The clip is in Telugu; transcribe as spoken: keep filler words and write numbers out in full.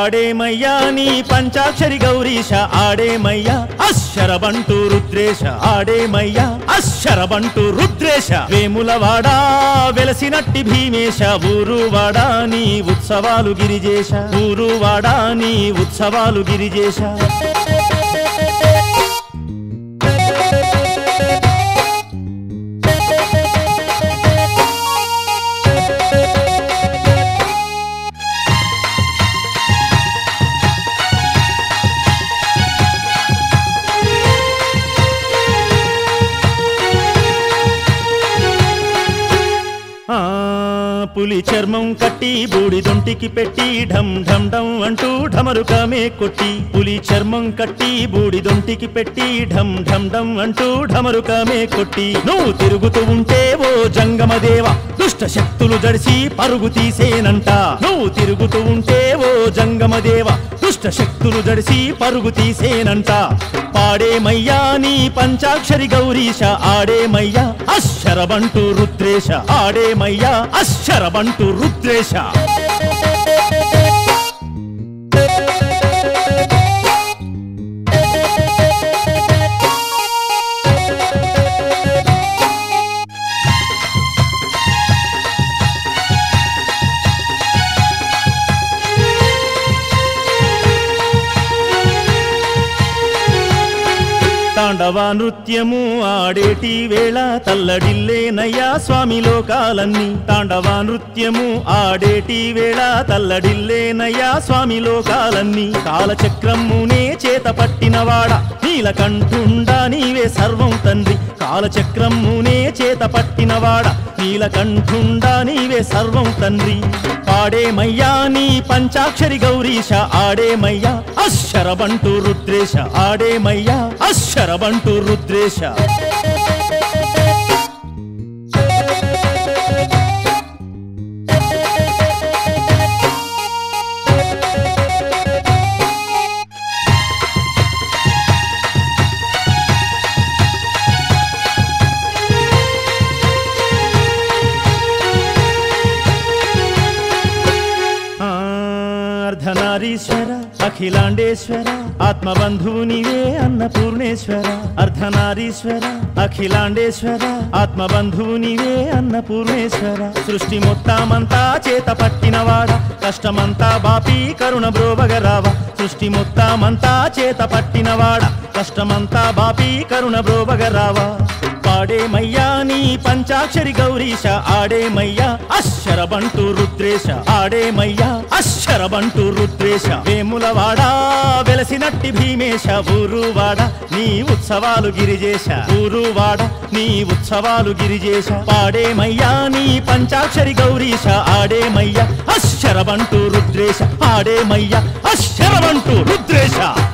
పాడేమయ్యా నీ పంచాక్షరి గౌరీశ ఆడేమయ్యా అశ్శరబంటూ రుద్రేశ ఆడేమయ్యా అశ్శరబంటూ రుద్రేశ వేములవాడా వెలసినట్టి భీమేశ ఊరువాడా నీ ఉత్సవాలు గిరిజేశ ఊరువాడా నీ ఉత్సవాలు గిరిజేశ పులి చర్మం కట్టి బూడిదొంటికి పెట్టి ఢం ఢం ఢం అంటూ ఢమరుకమే కొట్టి పులి చర్మం కట్టి బూడిదొంటికి పెట్టి ఢం ఢం ఢం అంటూ ఢమరుకమే కొట్టి నువ్వు తిరుగుతూ ఉంటే ఓ జంగమదేవ దుష్ట శక్తులు జడిసి పరుగు తీసేనంట నువ్వు తిరుగుతూ ఉంటే ఓ జంగమదేవ దుష్ట శక్తులు జడిసి పరుగు తీసేనంట పాడేమయ్యా నీ పంచాక్షరి గౌరీశ ఆడేమయ్యా అశ్శరబంటూ రుద్రేశ ఆడేమయ్యా అశ్శరబంటూ రుద్రేశ తాండవ నృత్యము ఆడేటి వేళ తల్లడిల్లేనయ్యా స్వామి లోకాలన్నీ తాండవ నృత్యము ఆడేటి వేళ తల్లడిల్లేనయ్యా స్వామి లోకాలన్నీ కాలచక్రమునే చేత పట్టినవాడ నీలకంఠుండా నీవే సర్వం తండ్రి కాలచక్రమునే చేత పట్టినవాడ నీలకంఠుండా నీవే సర్వం తండ్రి పాడేమయ్యా నీ పంచాక్షరి గౌరీశ ఆడేమయ్యా అశ్శరబంటూ రుద్రేశ ఆడేమయ్యా అశ్శరబంటూ రుద్రేశ అర్ధనారీశ్వర అఖిలాండేశ్వర ఆత్మబంధువు నీవే అన్నపూర్ణేశ్వర అర్ధనారీశ్వర అఖిలాండేశ్వర ఆత్మబంధువు నీవే అన్నపూర్ణేశ్వర సృష్టి మొత్తమంతా చేత పట్టినవాడ కష్టమంతా బాపి కరుణ బ్రోవగరావ సృష్టి మొత్తమంతా చేత పట్టినవాడ కష్టమంతా బాపి కరుణ బ్రోవగరావా పాడేమయ్యా నీ పంచాక్షరి గౌరీశ ఆడేమయ్యా అశ్శరబంటూ రుద్రేశ ఆడేమయ్యా అశ్శరబంటూ రుద్రేశ వేములవాడా వెలసినట్టి భీమేశ ఊరువాడ నీ ఉత్సవాలు గిరిజేశ ఊరువాడ నీ ఉత్సవాలు గిరిజేశ పాడేమయ్యా నీ పంచాక్షరి గౌరీశ ఆడేమయ్యా అశ్శరబంటూ రుద్రేశ ఆడేమయ్యా అశ్శరబంటూ రుద్రేశ